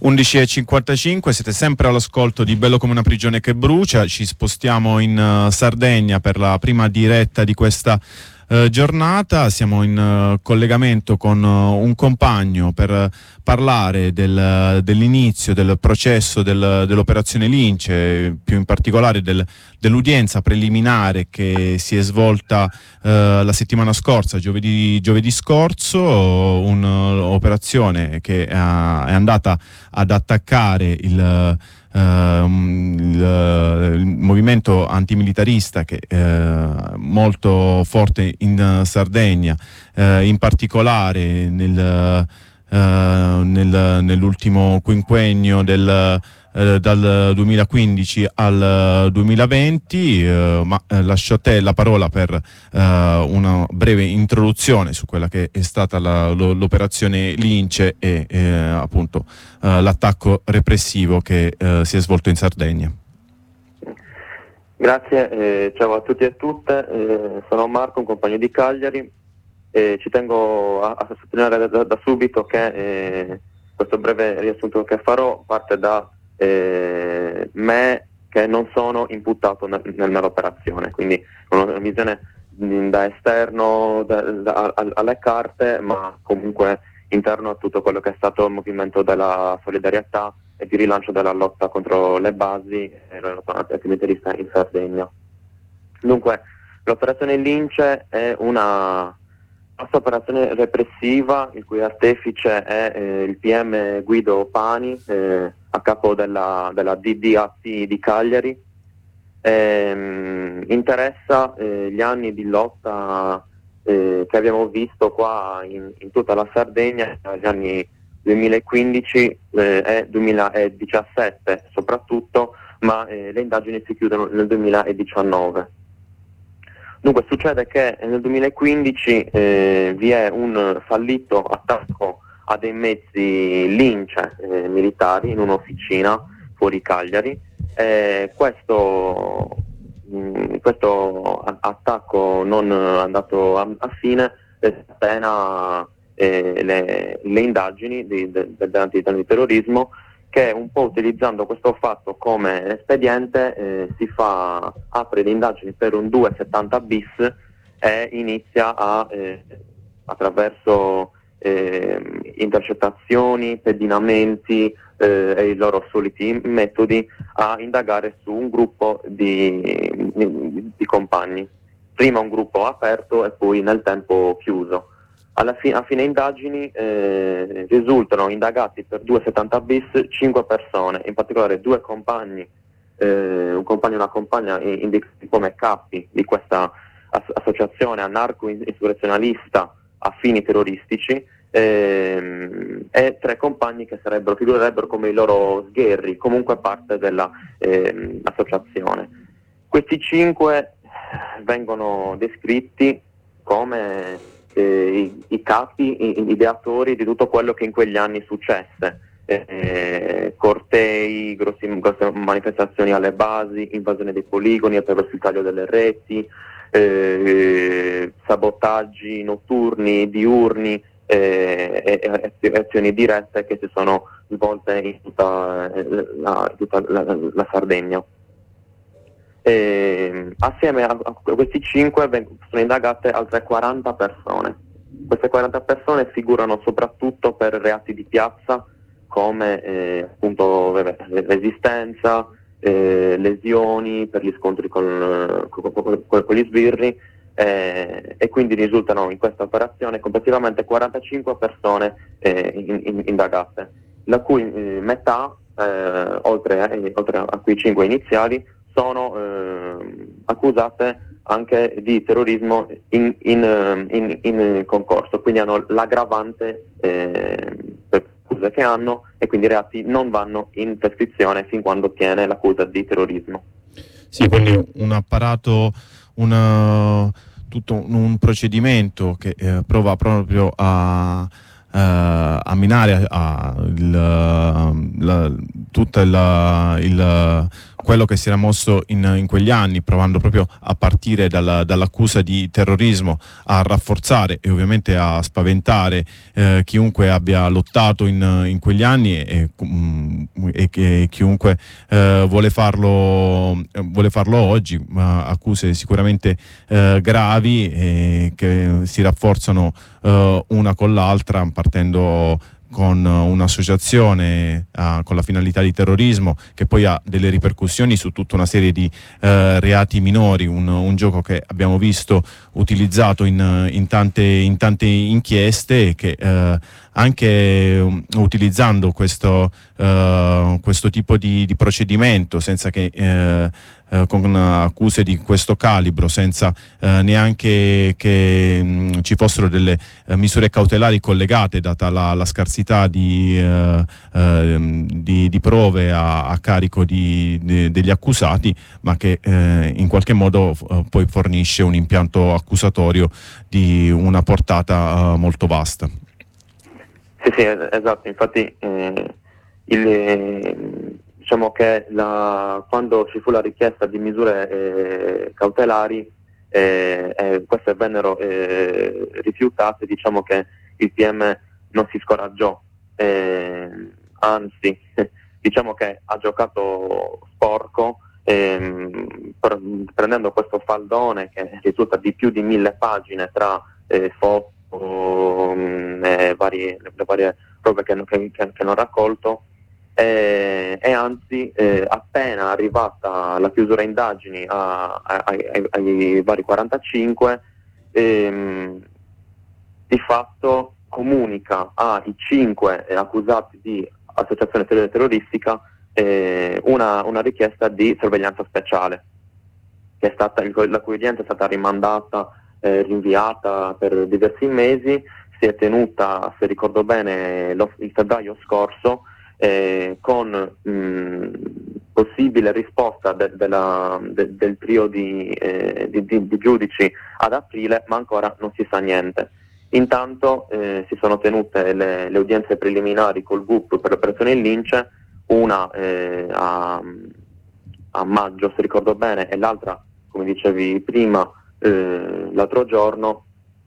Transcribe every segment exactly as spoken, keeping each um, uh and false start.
undici e cinquantacinque, siete sempre all'ascolto di Bello come una prigione che brucia. Ci spostiamo in uh, Sardegna per la prima diretta di questa uh, giornata. Siamo in uh, collegamento con uh, un compagno per uh, parlare del, uh, dell'inizio del processo del, dell'operazione Lince, più in particolare del, dell'udienza preliminare che si è svolta uh, la settimana scorsa, giovedì, giovedì scorso, un'operazione che uh, è andata ad attaccare il, uh, il, il movimento antimilitarista che è uh, molto forte in Sardegna, uh, in particolare nel, uh, nel, nell'ultimo quinquennio del Uh, dal duemilaquindici al duemilaventi, uh, ma uh, lascio a te la parola per uh, una breve introduzione su quella che è stata la, lo, l'operazione Lince e eh, appunto uh, l'attacco repressivo che uh, si è svolto in Sardegna. Grazie, eh, ciao a tutti e a tutte, eh, sono Marco, un compagno di Cagliari, e ci tengo a, a sottolineare da, da subito che eh, questo breve riassunto che farò parte da Eh, me che non sono imputato nel, nell'operazione, quindi una visione da esterno da, da, a, alle carte, ma comunque interno a tutto quello che è stato il movimento della solidarietà e di rilancio della lotta contro le basi e la lotta antimilitarista in Sardegna. Dunque, l'operazione Lince è una nostra operazione repressiva, il cui artefice è eh, il P M Guido Pani, eh, a capo della, della D D A T di Cagliari. Ehm, interessa eh, gli anni di lotta eh, che abbiamo visto qua in, in tutta la Sardegna, gli anni duemilaquindici eh, e duemiladiciassette soprattutto, ma eh, le indagini si chiudono nel duemiladiciannove. Dunque succede che nel duemilaquindici eh, vi è un fallito attacco a dei mezzi Lince eh, militari in un'officina fuori Cagliari. Eh, questo, mh, questo attacco non andato a, a fine eh, appena eh, le, le indagini di, de, de, dell'antiterrorismo, che un po' utilizzando questo fatto come espediente eh, si fa, apre le indagini per un duecentosettanta bis e inizia a, eh, attraverso eh, intercettazioni, pedinamenti eh, e i loro soliti metodi, a indagare su un gruppo di, di, di compagni, prima un gruppo aperto e poi nel tempo chiuso. Alla fi- a fine indagini eh, risultano indagati per duecentosettanta bis cinque persone, in particolare due compagni, eh, un compagno e una compagna indicati come capi di questa as- associazione anarco-insurrezionalista a fini terroristici, ehm, e tre compagni che sarebbero, figurerebbero come i loro sgherri, comunque parte dell'associazione. Ehm, Questi cinque vengono descritti come Eh, i, i capi, i, gli ideatori di tutto quello che in quegli anni successe, eh, cortei, grossi, grosse manifestazioni alle basi, invasione dei poligoni attraverso il taglio delle reti, eh, sabotaggi notturni, diurni eh, e, e azioni dirette che si sono svolte in tutta, la, tutta la, la Sardegna. E, assieme a, a questi cinque veng- sono indagate altre quaranta persone. Queste quaranta persone figurano soprattutto per reati di piazza come eh, appunto resistenza, eh, lesioni per gli scontri con, con, con, con gli sbirri, eh, e quindi risultano in questa operazione complessivamente quarantacinque persone eh, in, in, indagate, la cui eh, metà, eh, oltre, eh, oltre a quei cinque iniziali, sono eh, accusate anche di terrorismo in, in, in, in concorso, quindi hanno l'aggravante eh, per accuse che hanno, e quindi i reati non vanno in prescrizione fin quando ottiene l'accusa di terrorismo. Sì, quindi un apparato, una, tutto un procedimento che eh, prova proprio a Uh, a minare a, il, la, tutto il, il, quello che si era mosso in, in quegli anni, provando proprio a partire dalla, dall'accusa di terrorismo a rafforzare e ovviamente a spaventare eh, chiunque abbia lottato in, in quegli anni e, e che chiunque eh, vuole farlo vuole farlo oggi, ma accuse sicuramente eh, gravi e che si rafforzano eh, una con l'altra, partendo con un'associazione uh, con la finalità di terrorismo, che poi ha delle ripercussioni su tutta una serie di uh, reati minori, un, un gioco che abbiamo visto utilizzato in, in, tante, in tante inchieste e che uh, anche um, utilizzando questo, uh, questo tipo di, di procedimento, senza che uh, Uh, con accuse di questo calibro, senza uh, neanche che mh, ci fossero delle uh, misure cautelari collegate, data la, la scarsità di, uh, uh, di, di prove a, a carico di, di, degli accusati, ma che uh, in qualche modo uh, poi fornisce un impianto accusatorio di una portata uh, molto vasta. Sì, sì, esatto, infatti eh, il... diciamo che la, quando ci fu la richiesta di misure eh, cautelari, eh, eh, queste vennero eh, rifiutate, diciamo che il P M non si scoraggiò, eh, anzi diciamo che ha giocato sporco, eh, prendendo questo faldone che risulta di più di mille pagine tra eh, foto e varie, le varie robe che, che, che hanno raccolto. E, e anzi eh, appena arrivata la chiusura indagini a, a, ai, ai vari quarantacinque, ehm, di fatto comunica ai cinque eh, accusati di associazione terroristica eh, una, una richiesta di sorveglianza speciale, che è stata, la cui udienza è stata rimandata, eh, rinviata per diversi mesi. Si è tenuta, se ricordo bene, lo, il febbraio scorso, Eh, con mh, possibile risposta de, de la, de, del trio di, eh, di, di, di giudici ad aprile, ma ancora non si sa niente. Intanto eh, si sono tenute le, le udienze preliminari col G U P per l'operazione Lince, una eh, a, a maggio, se ricordo bene, e l'altra, come dicevi prima, eh, l'altro giorno,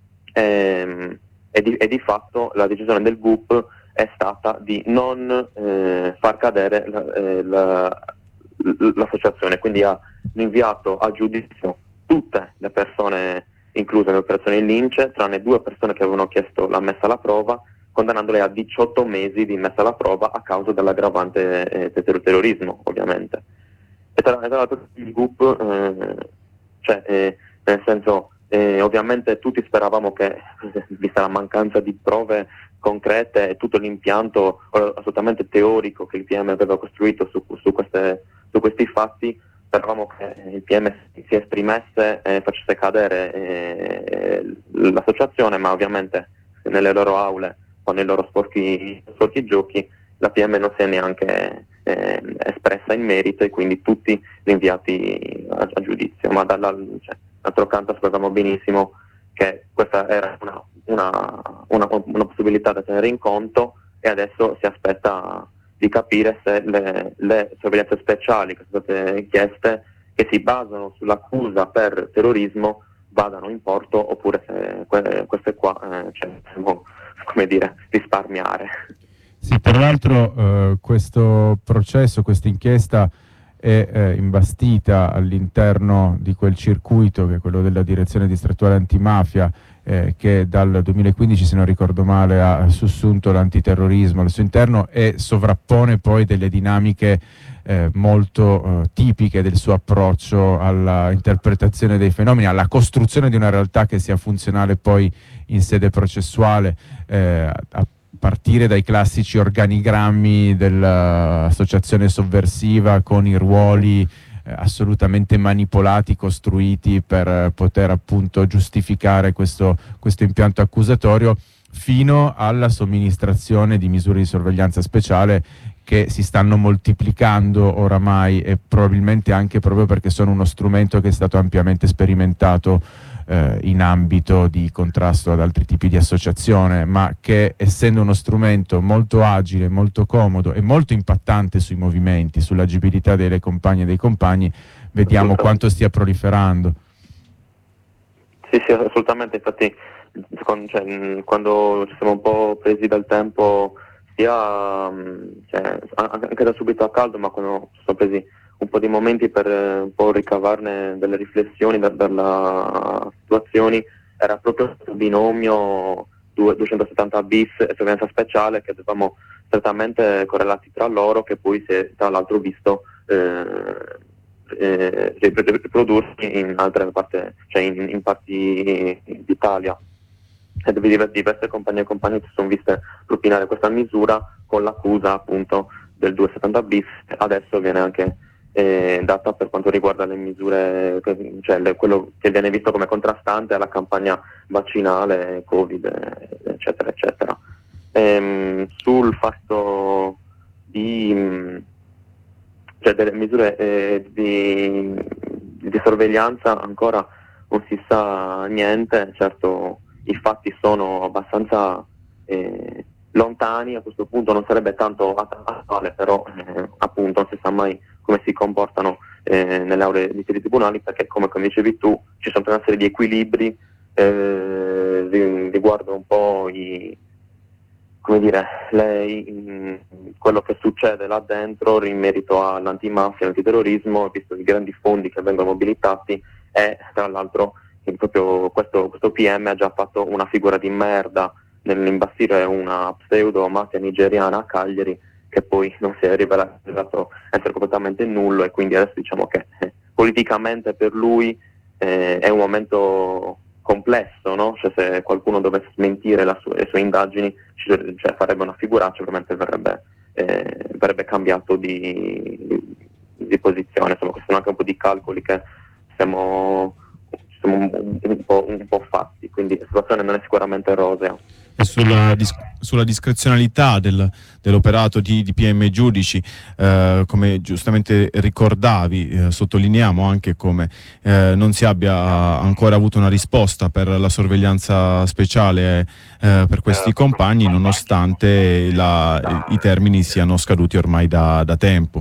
ehm, e, di, e di fatto la decisione del G U P è stata di non eh, far cadere la, eh, la, l'associazione, quindi ha inviato a giudizio tutte le persone incluse nell'operazione Lince, tranne due persone che avevano chiesto la messa alla prova, condannandole a diciotto mesi di messa alla prova a causa dell'aggravante eh, del terrorismo, ovviamente. E tra, tra l'altro il G U P, eh, cioè, eh, nel senso, eh, ovviamente tutti speravamo che, vista la mancanza di prove concrete e tutto l'impianto assolutamente teorico che il P M aveva costruito su, su, queste, su questi fatti, speravamo che il P M si esprimesse e facesse cadere eh, l'associazione, ma ovviamente nelle loro aule o nei loro sporchi, sporchi giochi la P M non si è neanche eh, espressa in merito, e quindi tutti rinviati a, a giudizio. Ma dalla, cioè, d'altro canto sapevamo benissimo che questa era una, una, una, una possibilità da tenere in conto, e adesso si aspetta di capire se le, le sorveglianze speciali che sono state chieste, che si basano sull'accusa per terrorismo, vadano in porto, oppure se que- queste qua eh, cioè, possiamo, come dire, risparmiare. Sì, tra l'altro eh, questo processo, questa inchiesta è eh, imbastita all'interno di quel circuito che è quello della direzione distrettuale antimafia, eh, che dal duemilaquindici, se non ricordo male, ha sussunto l'antiterrorismo al suo interno e sovrappone poi delle dinamiche eh, molto eh, tipiche del suo approccio alla interpretazione dei fenomeni, alla costruzione di una realtà che sia funzionale poi in sede processuale, eh, a partire dai classici organigrammi dell'associazione sovversiva con i ruoli eh, assolutamente manipolati, costruiti per eh, poter appunto giustificare questo, questo impianto accusatorio, fino alla somministrazione di misure di sorveglianza speciale che si stanno moltiplicando oramai, e probabilmente anche proprio perché sono uno strumento che è stato ampiamente sperimentato eh, in ambito di contrasto ad altri tipi di associazione, ma che essendo uno strumento molto agile, molto comodo e molto impattante sui movimenti, sull'agibilità delle compagne e dei compagni, vediamo quanto stia proliferando. Sì, sì, assolutamente, infatti cioè, quando ci siamo un po' presi dal tempo, sia cioè, anche da subito a caldo, ma quando ci siamo presi un po' di momenti per un po' ricavarne delle riflessioni da, dalla situazione, era proprio questo binomio duecentosettanta bis e sorveglianza speciale che avevamo strettamente correlati tra loro, che poi si è tra l'altro visto eh, Eh, riprodursi in altre parti, cioè in, in parti d'Italia, e diverse compagnie e compagnie si sono viste propinare questa misura con l'accusa appunto del duecentosettanta bis. Adesso viene anche eh, data per quanto riguarda le misure, cioè le, quello che viene visto come contrastante alla campagna vaccinale, Covid, eccetera eccetera. Ehm, sul fatto di cioè delle misure eh, di, di sorveglianza ancora non si sa niente. Certo, i fatti sono abbastanza eh, lontani, a questo punto non sarebbe tanto attuale, però eh, appunto non si sa mai come si comportano eh, nelle aule di questi tribunali, perché come, come dicevi tu ci sono una serie di equilibri eh, riguardo un po' i come dire, lei, quello che succede là dentro in merito all'antimafia, all'antiterrorismo, visto i grandi fondi che vengono mobilitati, e tra l'altro proprio questo, questo P M ha già fatto una figura di merda nell'imbastire una pseudo mafia nigeriana a Cagliari, che poi non si è rivelato essere completamente nullo, e quindi adesso diciamo che eh, politicamente per lui eh, è un momento complesso, no? Cioè, se qualcuno dovesse smentire la sua, le sue indagini, cioè, farebbe una figuraccia, probabilmente verrebbe, eh, verrebbe cambiato di, di posizione. Insomma, questi sono anche un po' di calcoli che siamo, siamo un, un, po', un po' fatti, quindi la situazione non è sicuramente rosea. E sulla, dis- sulla discrezionalità del, dell'operato di, di P M e giudici, eh, come giustamente ricordavi, eh, sottolineiamo anche come eh, non si abbia ancora avuto una risposta per la sorveglianza speciale eh, per questi compagni, nonostante la, i termini siano scaduti ormai da, da tempo.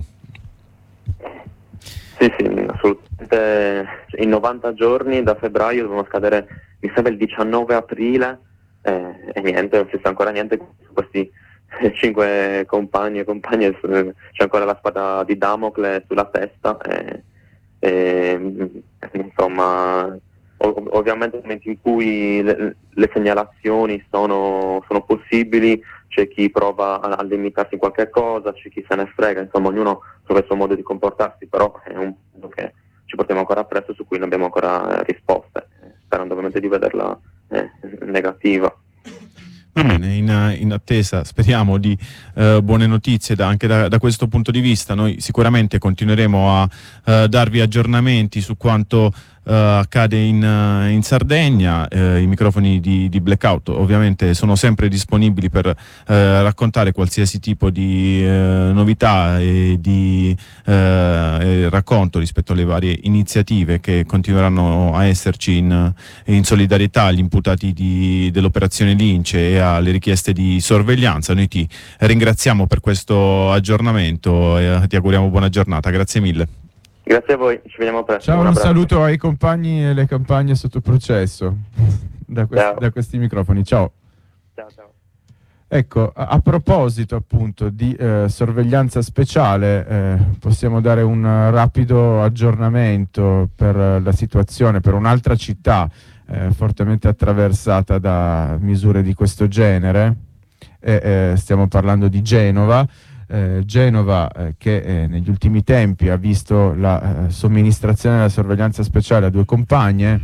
Sì, sì, assolutamente. In novanta giorni da febbraio dovevano scadere, mi sembra il diciannove aprile, Eh, e niente, non si sa ancora niente su questi eh, cinque compagni e compagne, eh, c'è ancora la spada di Damocle sulla testa, eh, eh, insomma ov- ovviamente nel momento in cui le, le segnalazioni sono, sono possibili, c'è chi prova a, a limitarsi in qualche cosa, c'è chi se ne frega, insomma ognuno trova il suo modo di comportarsi, però è un punto che ci portiamo ancora appresso, su cui non abbiamo ancora risposte, sperando ovviamente di vederla Eh, negativa. Va bene, in, in attesa, speriamo, di eh, buone notizie da, anche da, da questo punto di vista. Noi sicuramente continueremo a eh, darvi aggiornamenti su quanto eh, accade in, in Sardegna. Eh, I microfoni di, di Blackout ovviamente sono sempre disponibili per eh, raccontare qualsiasi tipo di eh, novità e di eh, racconto rispetto alle varie iniziative che continueranno a esserci in, in solidarietà agli imputati di, dell'operazione Lince e alle richieste di sorveglianza. Noi ti ringraziamo per questo aggiornamento e ti auguriamo buona giornata. Grazie mille. Grazie a voi, ci vediamo presto. Ciao, un, un saluto ai compagni e alle campagne sotto processo da, quest- da questi microfoni. Ciao. Ciao, ciao. Ecco, a, a proposito appunto di eh, sorveglianza speciale, eh, possiamo dare un uh, rapido aggiornamento per uh, la situazione per un'altra città eh, fortemente attraversata da misure di questo genere. Eh, eh, stiamo parlando di Genova. Eh, Genova eh, che eh, negli ultimi tempi ha visto la eh, somministrazione della sorveglianza speciale a due compagne.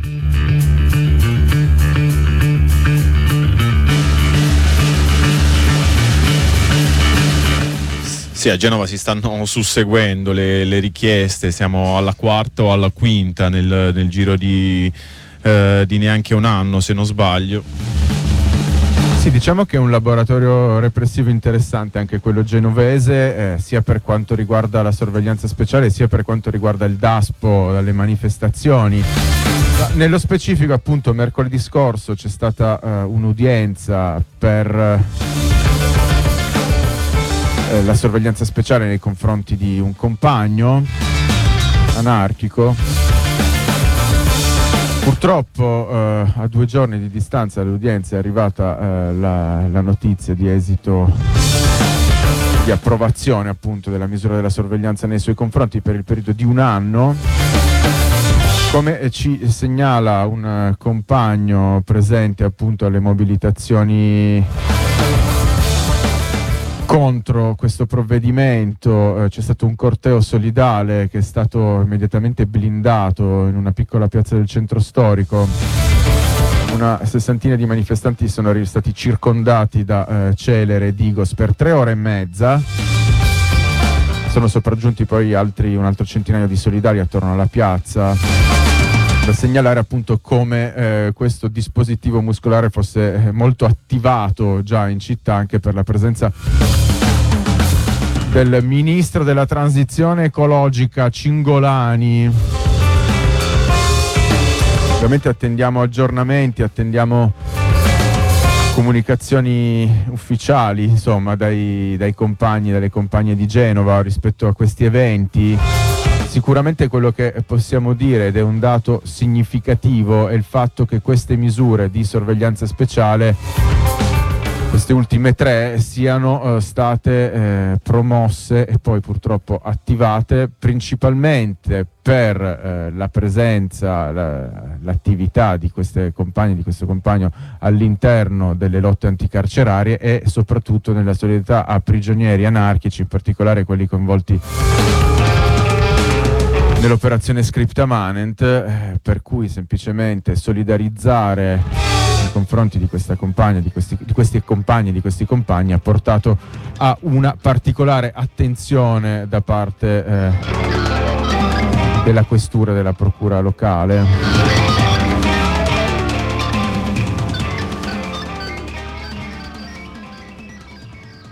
Sì, a Genova si stanno susseguendo le, le richieste, siamo alla quarta o alla quinta nel, nel giro di, eh, di neanche un anno, se non sbaglio. Sì, diciamo che è un laboratorio repressivo interessante anche quello genovese, eh, sia per quanto riguarda la sorveglianza speciale sia per quanto riguarda il DASPO, le manifestazioni. Nello specifico, appunto, mercoledì scorso c'è stata uh, un'udienza per uh, la sorveglianza speciale nei confronti di un compagno anarchico. Purtroppo uh, a due giorni di distanza dall'udienza è arrivata uh, la, la notizia di esito di approvazione, appunto, della misura della sorveglianza nei suoi confronti per il periodo di un anno. Come ci segnala un compagno presente, appunto, alle mobilitazioni contro questo provvedimento, eh, c'è stato un corteo solidale che è stato immediatamente blindato in una piccola piazza del centro storico. Una sessantina di manifestanti sono stati circondati da eh, Celere e Digos per tre ore e mezza. Sono sopraggiunti poi altri, un altro centinaio di solidari attorno alla piazza. Da segnalare, appunto, come eh, questo dispositivo muscolare fosse eh, molto attivato già in città, anche per la presenza del ministro della transizione ecologica Cingolani. Ovviamente attendiamo aggiornamenti, attendiamo comunicazioni ufficiali, insomma, dai, dai compagni, dalle compagne di Genova rispetto a questi eventi. Sicuramente quello che possiamo dire, ed è un dato significativo, è il fatto che queste misure di sorveglianza speciale, queste ultime tre, siano eh, state eh, promosse e poi purtroppo attivate principalmente per eh, la presenza, la, l'attività di queste compagne, di questo compagno all'interno delle lotte anticarcerarie e soprattutto nella solidarietà a prigionieri anarchici, in particolare quelli coinvolti nell'operazione Scripta Manent, eh, per cui semplicemente solidarizzare nei confronti di questa compagna, di questi, di questi compagni e di questi compagni ha portato a una particolare attenzione da parte eh, della questura, della procura locale.